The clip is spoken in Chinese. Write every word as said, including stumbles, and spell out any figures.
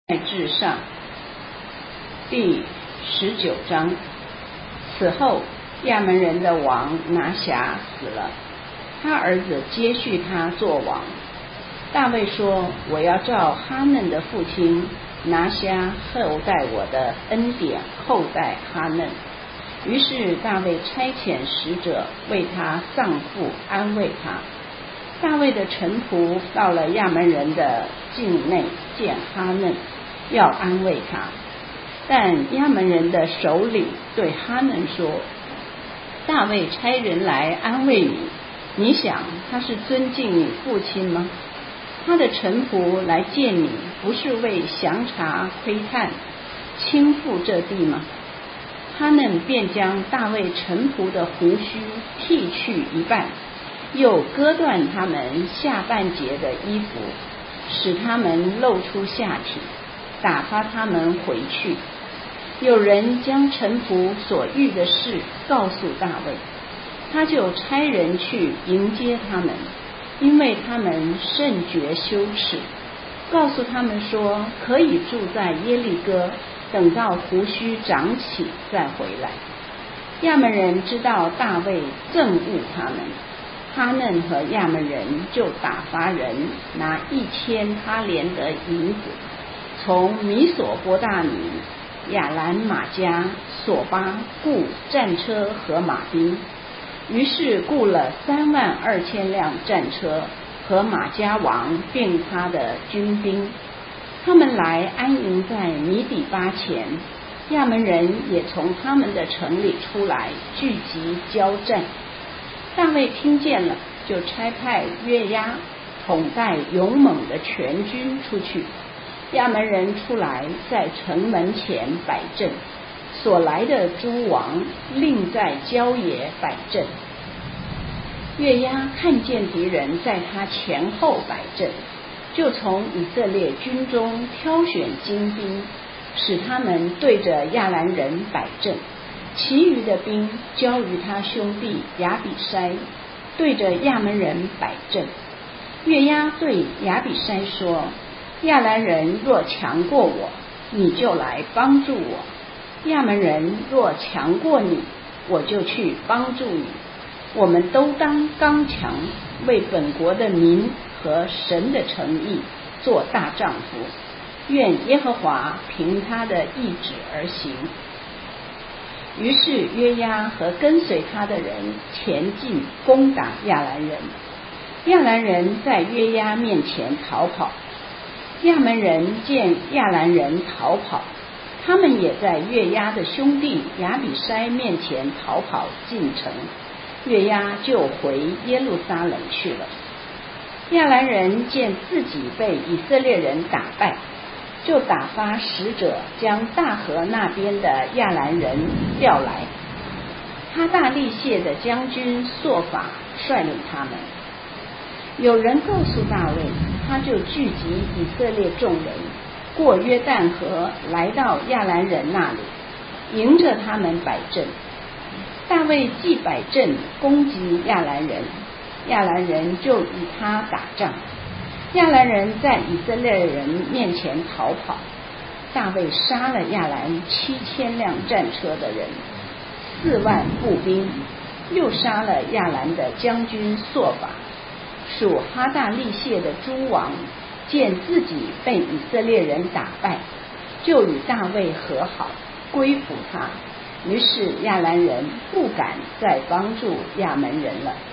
至上第十九章。此后，亚门人的王拿辖死了，他儿子接续他做王。大卫说：“我要照哈嫩的父亲拿辖厚待我的恩典厚待哈嫩。”于是大卫差遣使者为他丧父安慰他。大卫的臣仆到了亚门人的境内，见哈嫩，要安慰他。但亚门人的首领对哈嫩说：“大卫差人来安慰你，你想他是尊敬你父亲吗？他的臣仆来见你，不是为详查窥探倾覆这地吗？”哈嫩便将大卫臣仆的胡须剃去一半，又割断他们下半截的衣服，使他们露出下体，打发他们回去。有人将臣仆所遇的事告诉大卫，他就差人去迎接他们，因为他们甚觉羞耻，告诉他们说可以住在耶利哥，等到胡须长起再回来。亚门人知道大卫憎恶他们，哈嫩和亚门人就打发人拿一千他连得银子，从米索波大米、亚兰马加、索巴雇战车和马兵。于是雇了三万二千辆战车和马加王并他的军兵，他们来安营在米底巴前。亚门人也从他们的城里出来，聚集交战。大卫听见了，就差派约押统带勇猛的全军出去。亚门人出来，在城门前摆阵，所来的诸王另在郊野摆阵。约押看见敌人在他前后摆阵，就从以色列军中挑选精兵，使他们对着亚兰人摆阵。其余的兵交于他兄弟亚比筛，对着亚门人摆阵。约押对亚比筛说：“亚兰人若强过我，你就来帮助我；亚门人若强过你，我就去帮助你。我们都当刚强，为本国的民和神的诚意做大丈夫。愿耶和华凭他的意志而行。”于是约押和跟随他的人前进攻打亚兰人。亚兰人在约押面前逃跑，亚门人见亚兰人逃跑，他们也在约押的兄弟亚比筛面前逃跑进城。约押就回耶路撒冷去了。亚兰人见自己被以色列人打败，就打发使者将大河那边的亚兰人调来。哈大利谢的将军朔法率领他们。有人告诉大卫，他就聚集以色列众人，过约旦河，来到亚兰人那里，迎着他们摆阵。大卫既摆阵攻击亚兰人，亚兰人就与他打仗。亚兰人在以色列人面前逃跑，大卫杀了亚兰七千辆战车的人，四万步兵，又杀了亚兰的将军朔法。属哈大利谢的诸王见自己被以色列人打败，就与大卫和好，归服他。于是亚兰人不敢再帮助亚门人了。